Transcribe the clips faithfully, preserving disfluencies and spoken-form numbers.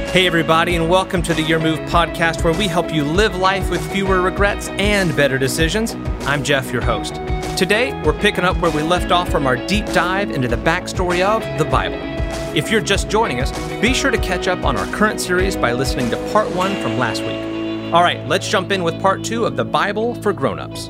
Hey everybody, and welcome to the Your Move podcast, where we help you live life with fewer regrets and better decisions. I'm Jeff, your host. Today, we're picking up where we left off from our deep dive into the backstory of the Bible. If you're just joining us, be sure to catch up on our current series by listening to part one from last week. All right, let's jump in with part two of the Bible for Grown-ups.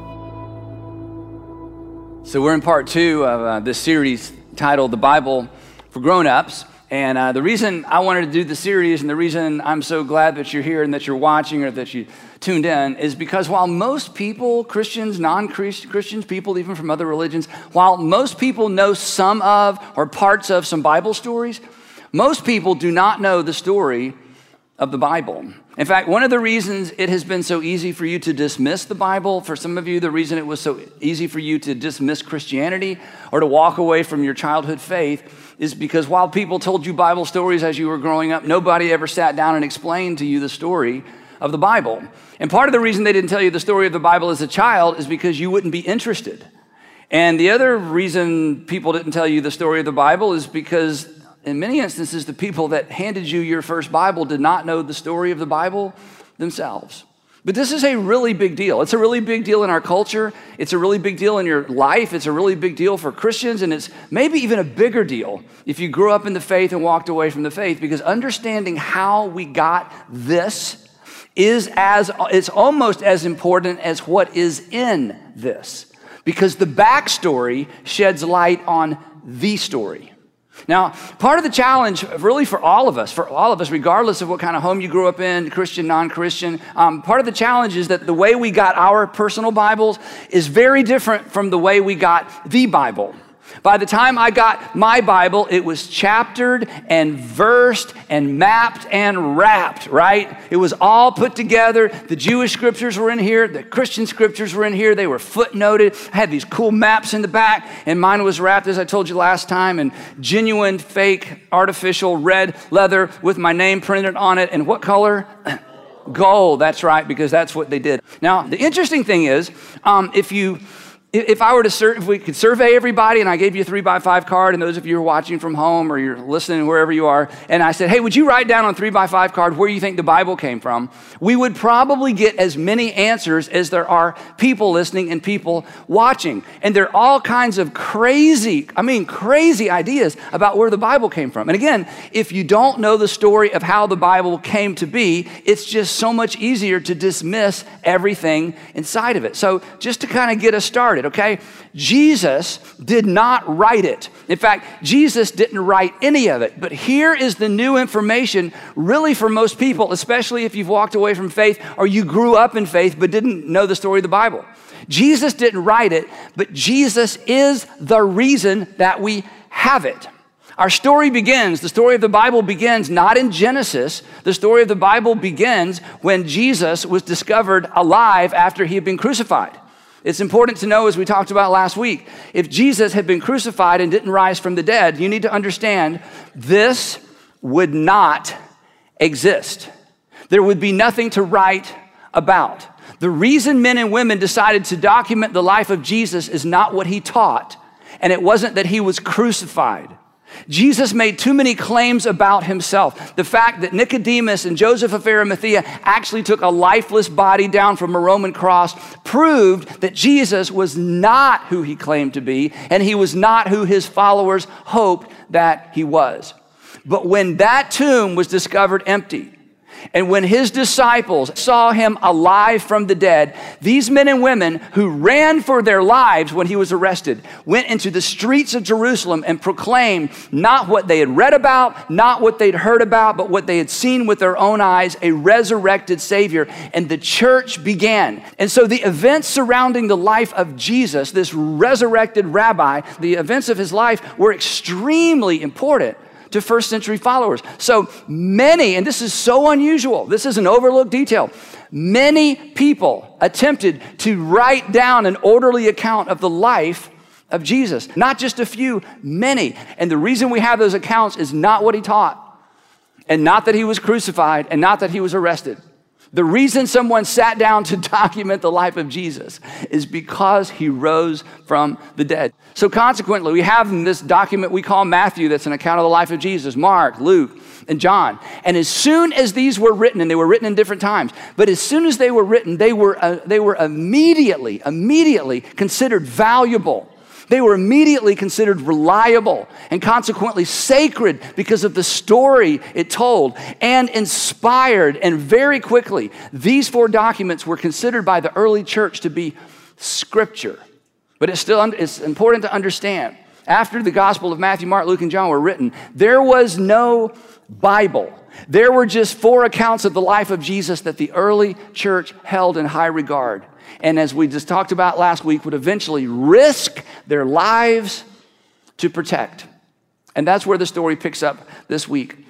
So we're in part two of uh, this series titled The Bible for Grown-ups. And uh, the reason I wanted to do the series and the reason I'm so glad that you're here and that you're watching or that you tuned in is because while most people, Christians, non-Christians, people even from other religions, while most people know some of or parts of some Bible stories, most people do not know the story of the Bible. In fact, one of the reasons it has been so easy for you to dismiss the Bible, for some of you, the reason it was so easy for you to dismiss Christianity or to walk away from your childhood faith is because while people told you Bible stories as you were growing up, nobody ever sat down and explained to you the story of the Bible. And part of the reason they didn't tell you the story of the Bible as a child is because you wouldn't be interested. And the other reason people didn't tell you the story of the Bible is because in many instances, the people that handed you your first Bible did not know the story of the Bible themselves. But this is a really big deal. It's a really big deal in our culture. It's a really big deal in your life. It's a really big deal for Christians. And it's maybe even a bigger deal if you grew up in the faith and walked away from the faith, because understanding how we got this is as, it's almost as important as what is in this, because the backstory sheds light on the story. Now, part of the challenge really for all of us, for all of us, regardless of what kind of home you grew up in, Christian, non-Christian, um, part of the challenge is that the way we got our personal Bibles is very different from the way we got the Bible. By the time I got my Bible, it was chaptered and versed and mapped and wrapped, right? It was all put together. The Jewish scriptures were in here. The Christian scriptures were in here. They were footnoted. I had these cool maps in the back, and mine was wrapped, as I told you last time, in genuine, fake, artificial red leather with my name printed on it. And what color? Gold. That's right, because that's what they did. Now, the interesting thing is, um, if you... If I were to, sur- if we could survey everybody and I gave you a three by five card, and those of you who are watching from home or you're listening wherever you are, and I said, hey, would you write down on a three by five card where you think the Bible came from? We would probably get as many answers as there are people listening and people watching. And there are all kinds of crazy, I mean crazy ideas about where the Bible came from. And again, if you don't know the story of how the Bible came to be, it's just so much easier to dismiss everything inside of it. So just to kind of get us started, okay? Jesus did not write it. In fact, Jesus didn't write any of it. But here is the new information really for most people, especially if you've walked away from faith or you grew up in faith but didn't know the story of the Bible. Jesus didn't write it, but Jesus is the reason that we have it. Our story begins, the story of the Bible begins not in Genesis. The story of the Bible begins when Jesus was discovered alive after he had been crucified. It's important to know, as we talked about last week, if Jesus had been crucified and didn't rise from the dead, you need to understand this would not exist. There would be nothing to write about. The reason men and women decided to document the life of Jesus is not what he taught, and it wasn't that he was crucified. Jesus made too many claims about himself. The fact that Nicodemus and Joseph of Arimathea actually took a lifeless body down from a Roman cross proved that Jesus was not who he claimed to be, and he was not who his followers hoped that he was. But when that tomb was discovered empty, and when his disciples saw him alive from the dead, these men and women who ran for their lives when he was arrested went into the streets of Jerusalem and proclaimed not what they had read about, not what they'd heard about, but what they had seen with their own eyes, a resurrected Savior. And the church began. And so the events surrounding the life of Jesus, this resurrected rabbi, the events of his life were extremely important to first century followers. So many, and this is so unusual, this is an overlooked detail, many people attempted to write down an orderly account of the life of Jesus. Not just a few, many. And the reason we have those accounts is not what he taught, and not that he was crucified, and not that he was arrested. The reason someone sat down to document the life of Jesus is because he rose from the dead. So consequently, we have in this document we call Matthew, that's an account of the life of Jesus, Mark, Luke, and John. And as soon as these were written, and they were written in different times, but as soon as they were written, they were, uh, they were immediately, immediately considered valuable. They were immediately considered reliable and consequently sacred because of the story it told, and inspired. And very quickly, these four documents were considered by the early church to be scripture. But it's still it's important to understand, after the Gospel of Matthew, Mark, Luke, and John were written, there was no Bible. There were just four accounts of the life of Jesus that the early church held in high regard. And as we just talked about last week, would eventually risk their lives to protect. And that's where the story picks up this week.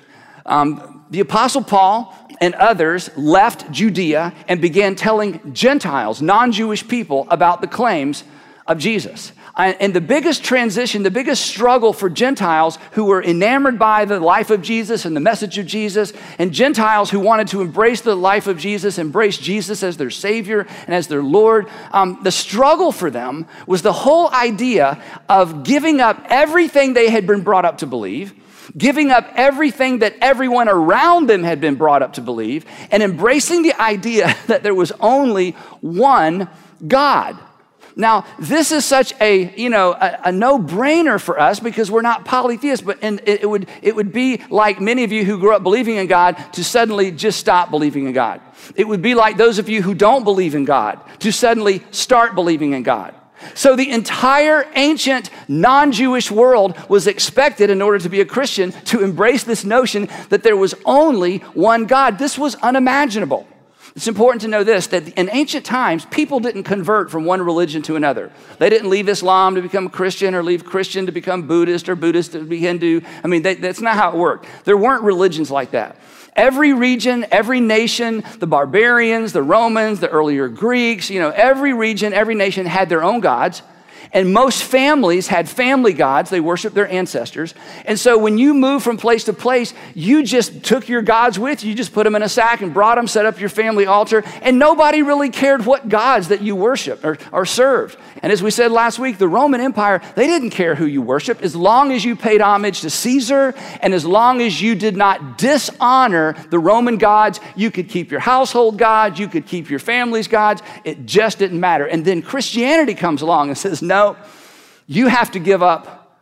Um, the Apostle Paul and others left Judea and began telling Gentiles, non-Jewish people, about the claims of Jesus. And the biggest transition, the biggest struggle for Gentiles who were enamored by the life of Jesus and the message of Jesus, and Gentiles who wanted to embrace the life of Jesus, embrace Jesus as their Savior and as their Lord, um, the struggle for them was the whole idea of giving up everything they had been brought up to believe, giving up everything that everyone around them had been brought up to believe, and embracing the idea that there was only one God. Now, this is such a, you know, a, a no-brainer for us because we're not polytheists, but and it, it would it would be like many of you who grew up believing in God to suddenly just stop believing in God. It would be like those of you who don't believe in God to suddenly start believing in God. So the entire ancient non-Jewish world was expected, in order to be a Christian, to embrace this notion that there was only one God. This was unimaginable. It's important to know this, that in ancient times, people didn't convert from one religion to another. They didn't leave Islam to become Christian or leave Christian to become Buddhist or Buddhist to be Hindu. I mean, they, that's not how it worked. There weren't religions like that. Every region, every nation, the barbarians, the Romans, the earlier Greeks, you know, every region, every nation had their own gods. And most families had family gods. They worshiped their ancestors. And so when you moved from place to place, you just took your gods with you. You just put them in a sack and brought them, set up your family altar. And nobody really cared what gods that you worshiped or, or served. And as we said last week, the Roman Empire, they didn't care who you worshiped. As long as you paid homage to Caesar and as long as you did not dishonor the Roman gods, you could keep your household gods, you could keep your family's gods. It just didn't matter. And then Christianity comes along and says, no, you have to give up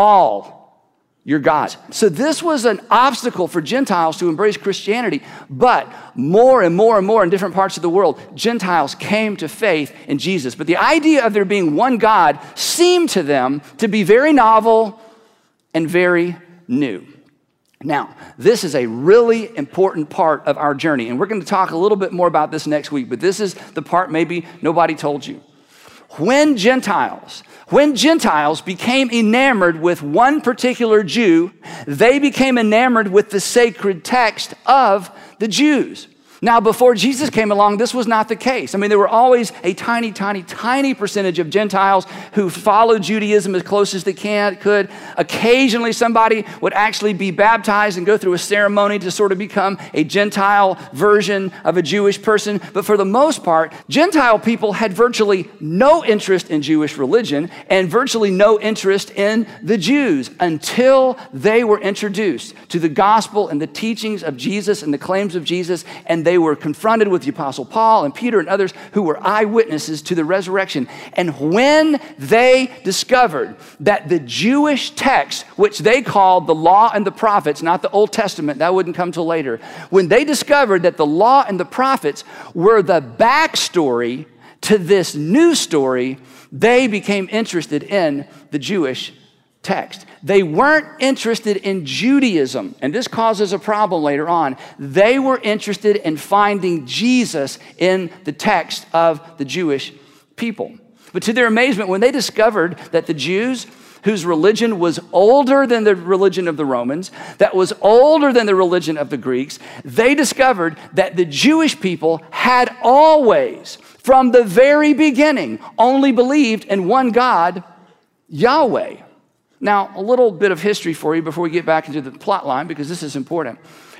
all your gods. So this was an obstacle for Gentiles to embrace Christianity, but more and more and more in different parts of the world, Gentiles came to faith in Jesus. But the idea of there being one God seemed to them to be very novel and very new. Now, this is a really important part of our journey, and we're going to talk a little bit more about this next week, but this is the part maybe nobody told you. When Gentiles, when Gentiles became enamored with one particular Jew, they became enamored with the sacred text of the Jews. Now, before Jesus came along, this was not the case. I mean, there were always a tiny, tiny, tiny percentage of Gentiles who followed Judaism as close as they can, could. Occasionally, somebody would actually be baptized and go through a ceremony to sort of become a Gentile version of a Jewish person. But for the most part, Gentile people had virtually no interest in Jewish religion and virtually no interest in the Jews until they were introduced to the gospel and the teachings of Jesus and the claims of Jesus, and they They were confronted with the Apostle Paul and Peter and others who were eyewitnesses to the resurrection. And when they discovered that the Jewish text, which they called the law and the prophets, not the Old Testament, that wouldn't come till later, when they discovered that the law and the prophets were the backstory to this new story, they became interested in the Jewish text. They weren't interested in Judaism, and this causes a problem later on. They were interested in finding Jesus in the text of the Jewish people. But to their amazement, when they discovered that the Jews, whose religion was older than the religion of the Romans, that was older than the religion of the Greeks, they discovered that the Jewish people had always, from the very beginning, only believed in one God, Yahweh. Now, a little bit of history for you before we get back into the plot line, because this is important.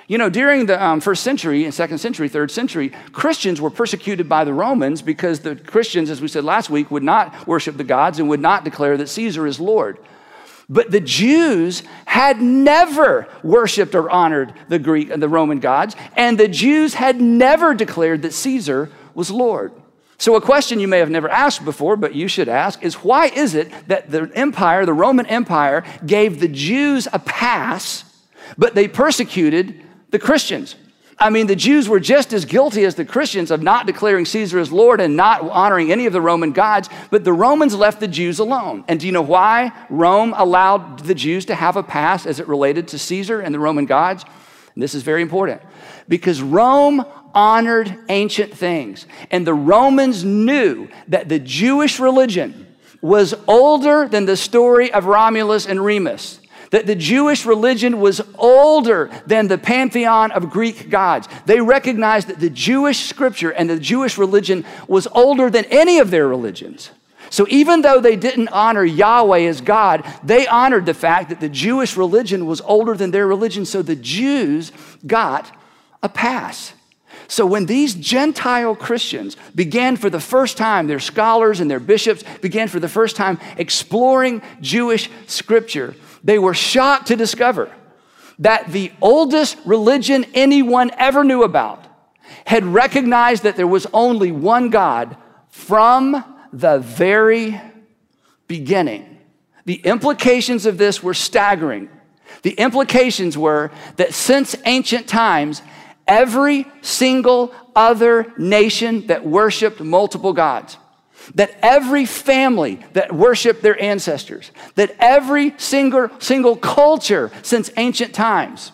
You know, during the um, first century and second century, third century, Christians were persecuted by the Romans because the Christians, as we said last week, would not worship the gods and would not declare that Caesar is Lord. But the Jews had never worshiped or honored the Greek and the Roman gods, and the Jews had never declared that Caesar was Lord. So a question you may have never asked before, but you should ask, is why is it that the empire, the Roman Empire, gave the Jews a pass, but they persecuted the Christians? I mean, the Jews were just as guilty as the Christians of not declaring Caesar as Lord and not honoring any of the Roman gods, but the Romans left the Jews alone. And do you know why Rome allowed the Jews to have a pass as it related to Caesar and the Roman gods? And this is very important. Because Rome honored ancient things. And the Romans knew that the Jewish religion was older than the story of Romulus and Remus. That the Jewish religion was older than the pantheon of Greek gods. They recognized that the Jewish scripture and the Jewish religion was older than any of their religions. So even though they didn't honor Yahweh as God, they honored the fact that the Jewish religion was older than their religion, so the Jews got a pass. So when these Gentile Christians began for the first time, their scholars and their bishops began for the first time exploring Jewish scripture, they were shocked to discover that the oldest religion anyone ever knew about had recognized that there was only one God from the very beginning. The implications of this were staggering. The implications were that since ancient times, every single other nation that worshiped multiple gods, that every family that worshiped their ancestors, that every single, single culture since ancient times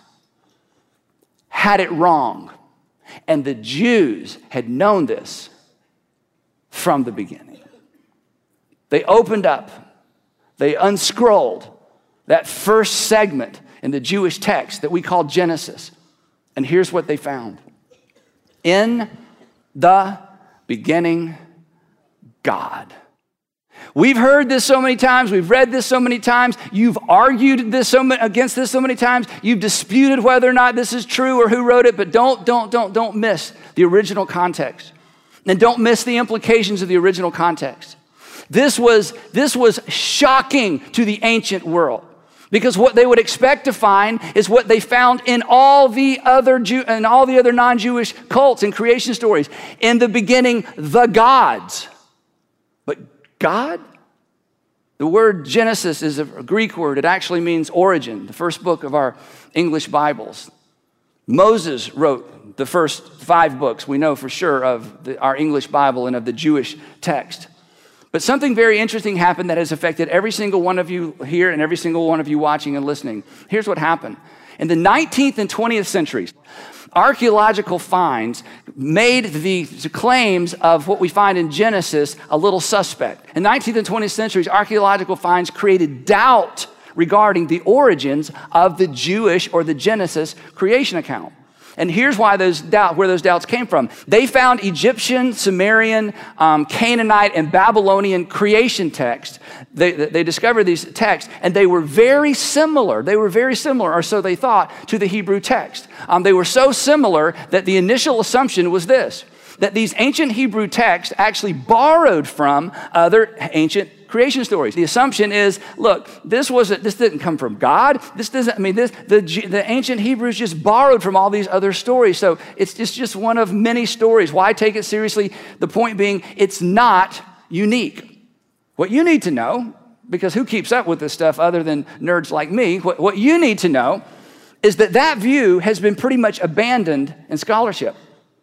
had it wrong. And the Jews had known this from the beginning. They opened up, they unscrolled that first segment in the Jewish text that we call Genesis. And here's what they found. In the beginning, God. We've heard this so many times. We've read this so many times. You've argued this so many, against this so many times. You've disputed whether or not this is true or who wrote it, but don't, don't, don't, don't miss the original context. And don't miss the implications of the original context. This was, this was shocking to the ancient world. Because what they would expect to find is what they found in all the other Jew and all the other non-Jewish cults and creation stories. In the beginning, the gods. But God? The word Genesis is a Greek word. It actually means origin, the first book of our English Bibles. Moses wrote the first five books, we know for sure, of the, our English Bible and of the Jewish text. But something very interesting happened that has affected every single one of you here and every single one of you watching and listening. Here's what happened. In the nineteenth and twentieth centuries, archaeological finds made the claims of what we find in Genesis a little suspect. In the nineteenth and twentieth centuries, archaeological finds created doubt regarding the origins of the Jewish or the Genesis creation account. And here's why those doubt, where those doubts came from. They found Egyptian, Sumerian, um, Canaanite, and Babylonian creation texts. They, they discovered these texts, and they were very similar. They were very similar, or so they thought, to the Hebrew text. Um, they were so similar that the initial assumption was this, that these ancient Hebrew texts actually borrowed from other ancient creation stories. The assumption is, look, this wasn't, this didn't come from God. This doesn't, I mean, this, the, the ancient Hebrews just borrowed from all these other stories. So it's just, just one of many stories. Why take it seriously? The point being, it's not unique. What you need to know, because who keeps up with this stuff other than nerds like me, what, what you need to know is that that view has been pretty much abandoned in scholarship.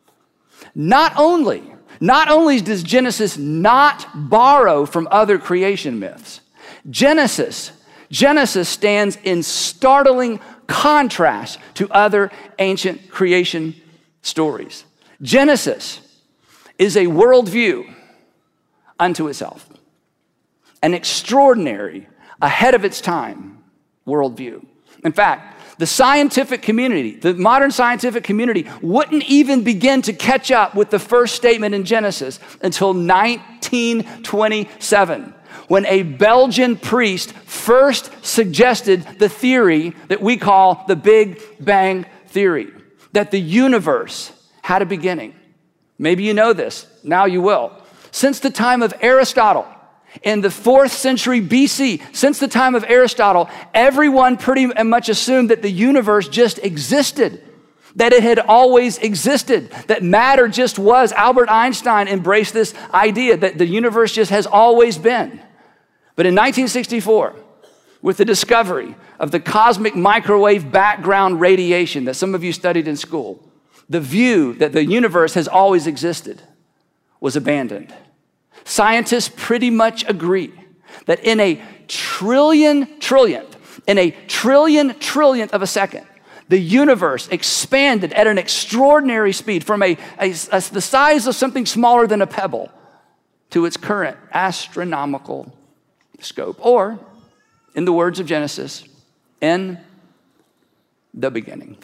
Not only Not only does Genesis not borrow from other creation myths, Genesis, Genesis stands in startling contrast to other ancient creation stories. Genesis is a worldview unto itself, an extraordinary, ahead of its time worldview. In fact, the scientific community, the modern scientific community, wouldn't even begin to catch up with the first statement in Genesis until nineteen twenty-seven, when a Belgian priest first suggested the theory that we call the Big Bang Theory. that the universe had a beginning. Maybe you know this, now you will. Since the time of Aristotle, in the fourth century B C, since the time of Aristotle, everyone pretty much assumed that the universe just existed, that it had always existed, that matter just was. Albert Einstein embraced this idea that the universe just has always been. But in nineteen sixty-four, with the discovery of the cosmic microwave background radiation that some of you studied in school, the view that the universe has always existed was abandoned. Scientists pretty much agree that in a trillion trillionth, in a trillion trillionth of a second, the universe expanded at an extraordinary speed from a, a, a the size of something smaller than a pebble to its current astronomical scope. Or, in the words of Genesis, in the beginning.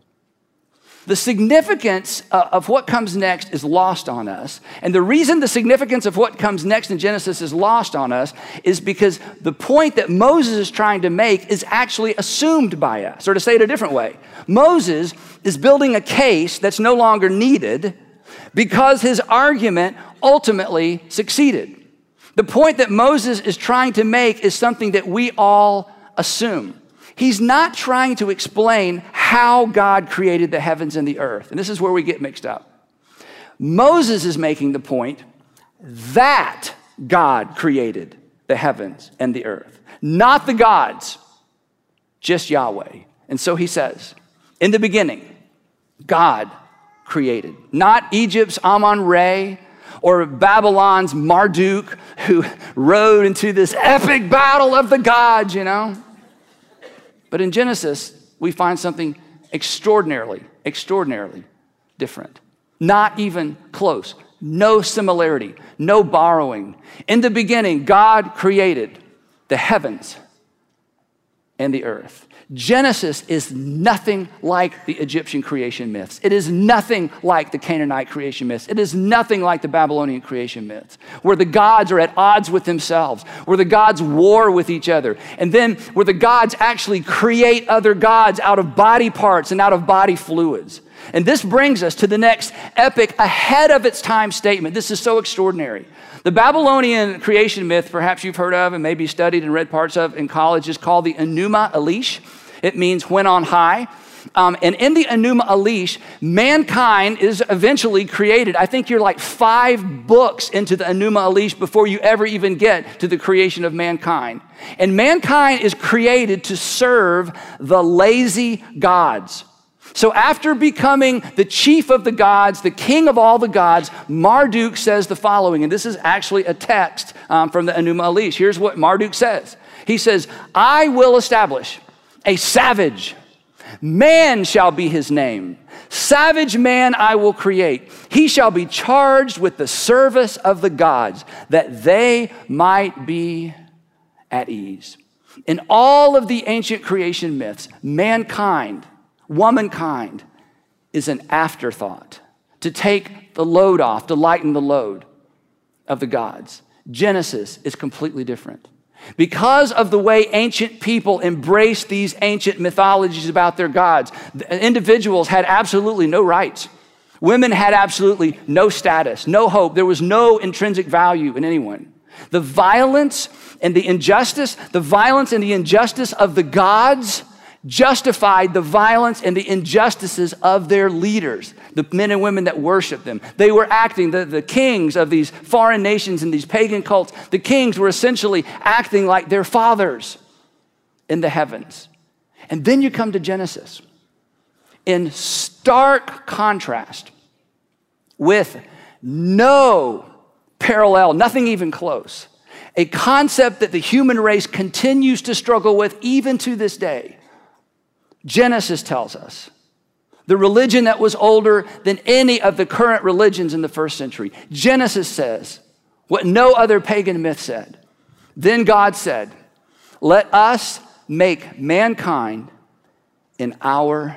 The significance of what comes next is lost on us. And the reason the significance of what comes next in Genesis is lost on us is because the point that Moses is trying to make is actually assumed by us. Or to say it a different way, Moses is building a case that's no longer needed because his argument ultimately succeeded. The point that Moses is trying to make is something that we all assume. He's not trying to explain how God created the heavens and the earth. And this is where we get mixed up. Moses is making the point that God created the heavens and the earth, not the gods, just Yahweh. And so he says, in the beginning, God created, not Egypt's Amun-Re or Babylon's Marduk, who rode into this epic battle of the gods, you know. But in Genesis, we find something extraordinarily, extraordinarily different. Not even close. No similarity. No borrowing. In the beginning, God created the heavens and the earth. Genesis is nothing like the Egyptian creation myths. It is nothing like the Canaanite creation myths. It is nothing like the Babylonian creation myths, where the gods are at odds with themselves, where the gods war with each other, and then where the gods actually create other gods out of body parts and out of body fluids. And this brings us to the next epic ahead of its time statement. This is so extraordinary. The Babylonian creation myth, perhaps you've heard of and maybe studied and read parts of in college, is called the Enuma Elish. It means when on high. Um, and in the Enuma Elish, mankind is eventually created. I think you're like five books into the Enuma Elish before you ever even get to the creation of mankind. And mankind is created to serve the lazy gods. So after becoming the chief of the gods, the king of all the gods, Marduk says the following, and this is actually a text um, from the Enuma Elish. Here's what Marduk says. He says, I will establish a savage. Man shall be his name. Savage man I will create. He shall be charged with the service of the gods, that they might be at ease. In all of the ancient creation myths, mankind, womankind, is an afterthought to take the load off, to lighten the load of the gods. Genesis is completely different. Because of the way ancient people embraced these ancient mythologies about their gods, individuals had absolutely no rights. Women had absolutely no status, no hope. There was no intrinsic value in anyone. The violence and the injustice, the violence and the injustice of the gods justified the violence and the injustices of their leaders, the men and women that worship them. They were acting, the, the kings of these foreign nations and these pagan cults, the kings were essentially acting like their fathers in the heavens. And then you come to Genesis. In stark contrast, with no parallel, nothing even close, a concept that the human race continues to struggle with even to this day. Genesis tells us the religion that was older than any of the current religions in the first century. Genesis says what no other pagan myth said. Then God said, let us make mankind in our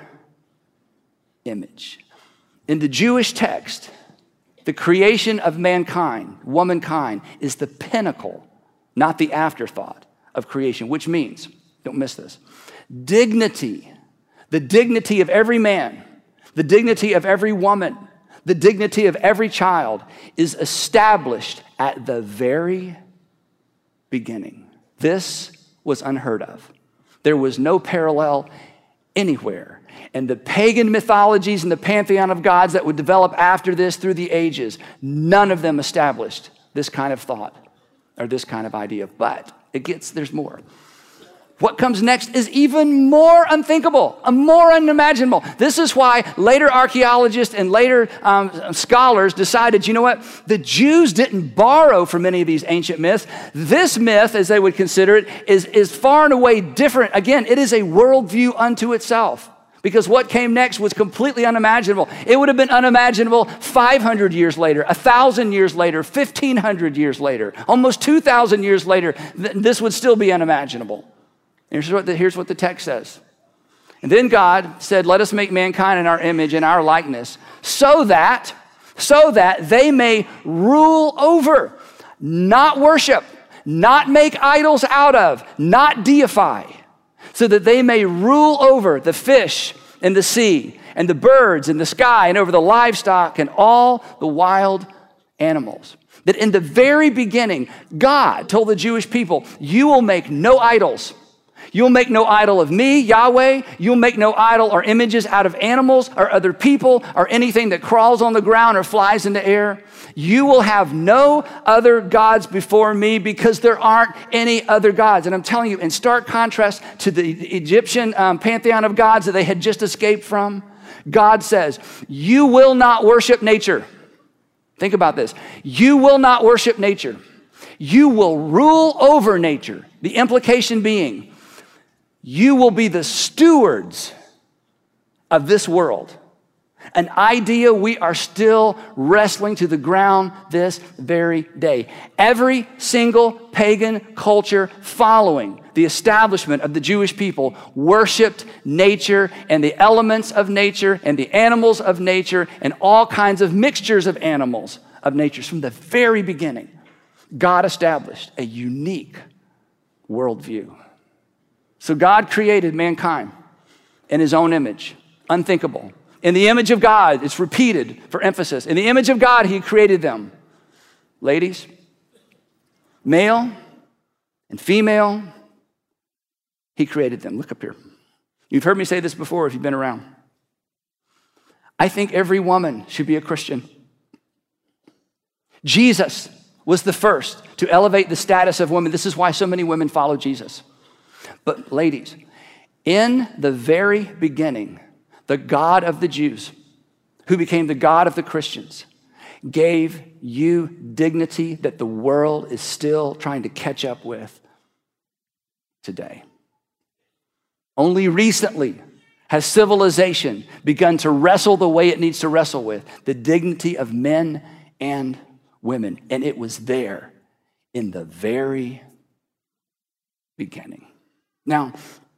image. In the Jewish text, the creation of mankind, womankind, is the pinnacle, not the afterthought of creation, which means, don't miss this, dignity. The dignity of every man, The dignity of every woman, the dignity of every child is established at the very beginning. This was unheard of. There was no parallel anywhere. And the pagan mythologies and the pantheon of gods that would develop after this through the ages, none of them established this kind of thought or this kind of idea. But it gets, there's more. What comes next is even more unthinkable, more unimaginable. This is why later archaeologists and later um, scholars decided, you know what? The Jews didn't borrow from many of these ancient myths. This myth, as they would consider it, is, is far and away different. Again, it is a worldview unto itself. Because what came next was completely unimaginable. It would have been unimaginable five hundred years later, one thousand years later, fifteen hundred years later, almost two thousand years later. Th- this would still be unimaginable. Here's what, the, here's what the text says. And then God said, let us make mankind in our image and our likeness, so that, so that they may rule over, not worship, not make idols out of, not deify, so that they may rule over the fish in the sea and the birds in the sky and over the livestock and all the wild animals. That in the very beginning, God told the Jewish people, you will make no idols. You'll make no idol of me, Yahweh. You'll make no idol or images out of animals or other people or anything that crawls on the ground or flies in the air. You will have no other gods before me because there aren't any other gods. And I'm telling you, in stark contrast to the Egyptian um, pantheon of gods that they had just escaped from, God says, you will not worship nature. Think about this. You will not worship nature. You will rule over nature. The implication being, you will be the stewards of this world. An idea we are still wrestling to the ground this very day. Every single pagan culture following the establishment of the Jewish people worshiped nature and the elements of nature and the animals of nature and all kinds of mixtures of animals of nature. From the very beginning, God established a unique worldview. So God created mankind in his own image, unthinkable. In the image of God, it's repeated for emphasis. In the image of God, he created them. Ladies, male and female, he created them. Look up here. You've heard me say this before if you've been around. I think every woman should be a Christian. Jesus was the first to elevate the status of women. This is why so many women follow Jesus. But ladies, in the very beginning, the God of the Jews, who became the God of the Christians, gave you dignity that the world is still trying to catch up with today. Only recently has civilization begun to wrestle the way it needs to wrestle with the dignity of men and women. And it was there in the very beginning. Now,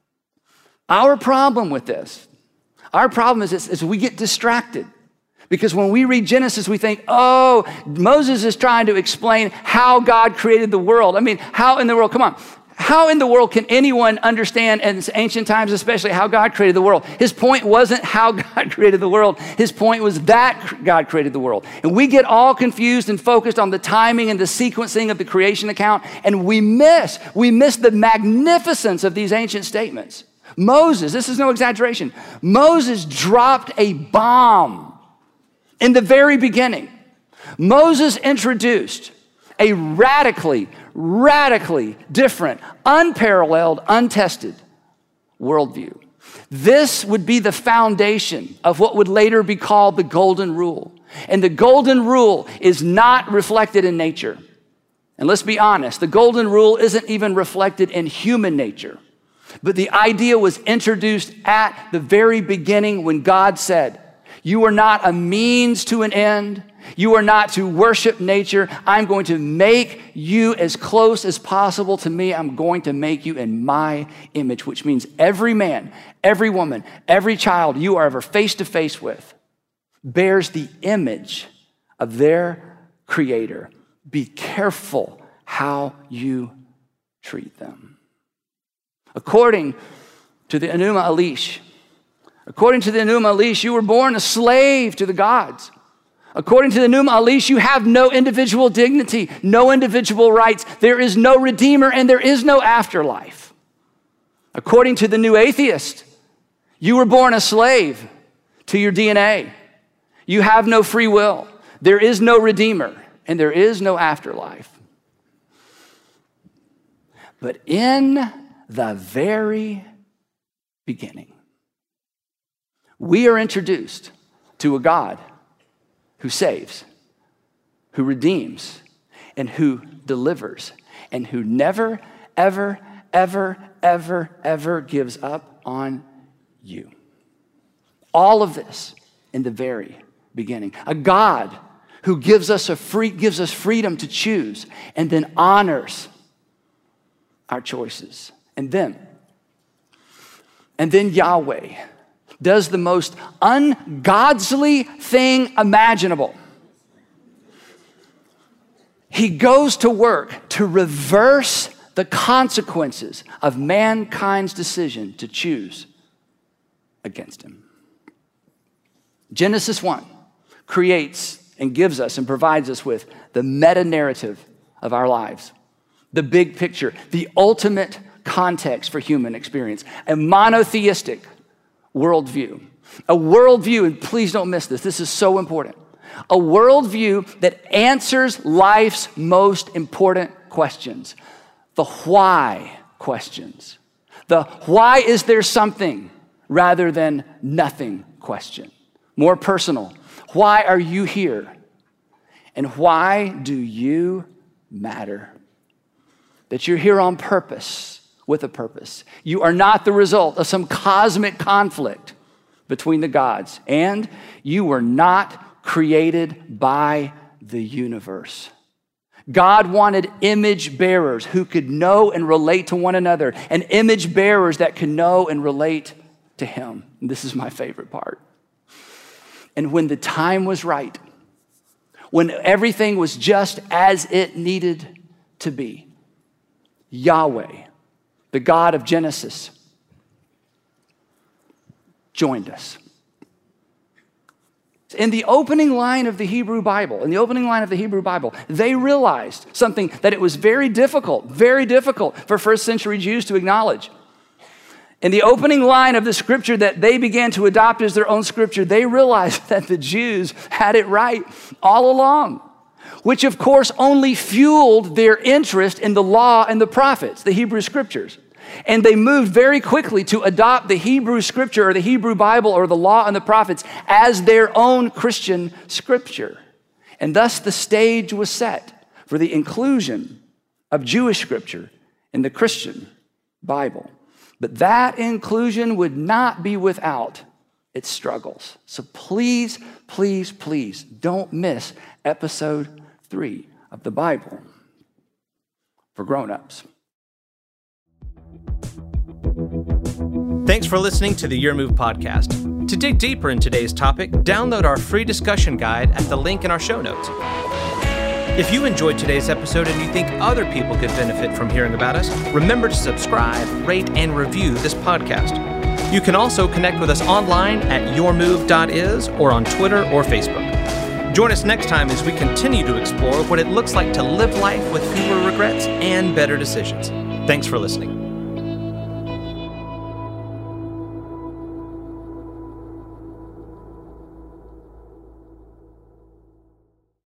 our problem with this, our problem is, is, is we get distracted. Because when we read Genesis, we think, oh, Moses is trying to explain how God created the world. I mean, how in the world, come on. How in the world can anyone understand in ancient times, especially how God created the world? His point wasn't how God created the world. His point was that God created the world. And we get all confused and focused on the timing and the sequencing of the creation account, and we miss, we miss the magnificence of these ancient statements. Moses, this is no exaggeration, Moses dropped a bomb in the very beginning. Moses introduced a radically, radically different, unparalleled, untested worldview. This would be the foundation of what would later be called the Golden Rule. And the Golden Rule is not reflected in nature. And let's be honest, the Golden Rule isn't even reflected in human nature. But the idea was introduced at the very beginning when God said, you are not a means to an end. You are not to worship nature. I'm going to make you as close as possible to me. I'm going to make you in my image, which means every man, every woman, every child you are ever face to face with bears the image of their Creator. Be careful how you treat them. According to the Enuma Elish, According to the Enuma Elish, you were born a slave to the gods. According to the Enuma Elish, you have no individual dignity, no individual rights. There is no redeemer and there is no afterlife. According to the New Atheist, you were born a slave to your D N A. You have no free will. There is no redeemer and there is no afterlife. But in the very beginning, we are introduced to a God who saves, who redeems, and who delivers, and who never, ever, ever, ever, ever gives up on you. All of this in the very beginning. A God who gives us a free, gives us freedom to choose, and then honors our choices. And then, and then Yahweh does the most ungodly thing imaginable. He goes to work to reverse the consequences of mankind's decision to choose against him. Genesis one creates and gives us and provides us with the meta-narrative of our lives, the big picture, the ultimate context for human experience, a monotheistic worldview. A worldview, and please don't miss this, this is so important. A worldview that answers life's most important questions. The why questions. The why is there something rather than nothing question. More personal. Why are you here? And why do you matter? That you're here on purpose. With a purpose. You are not the result of some cosmic conflict between the gods, and you were not created by the universe. God wanted image bearers who could know and relate to one another, and image bearers that could know and relate to him. And this is my favorite part. And when the time was right, when everything was just as it needed to be, Yahweh, the God of Genesis, joined us. In the opening line of the Hebrew Bible, in the opening line of the Hebrew Bible, they realized something that it was very difficult, very difficult for first century Jews to acknowledge. In the opening line of the scripture that they began to adopt as their own scripture, they realized that the Jews had it right all along, which of course only fueled their interest in the law and the prophets, the Hebrew scriptures. And they moved very quickly to adopt the Hebrew scripture or the Hebrew Bible or the law and the prophets as their own Christian scripture. And thus the stage was set for the inclusion of Jewish scripture in the Christian Bible. But that inclusion would not be without its struggles. So please, please, please don't miss episode three of the Bible for grown-ups. Thanks for listening to the Your Move podcast. To dig deeper in today's topic, download our free discussion guide at the link in our show notes. If you enjoyed today's episode and you think other people could benefit from hearing about us, remember to subscribe, rate, and review this podcast. You can also connect with us online at your move dot is or on Twitter or Facebook. Join us next time as we continue to explore what it looks like to live life with fewer regrets and better decisions. Thanks for listening.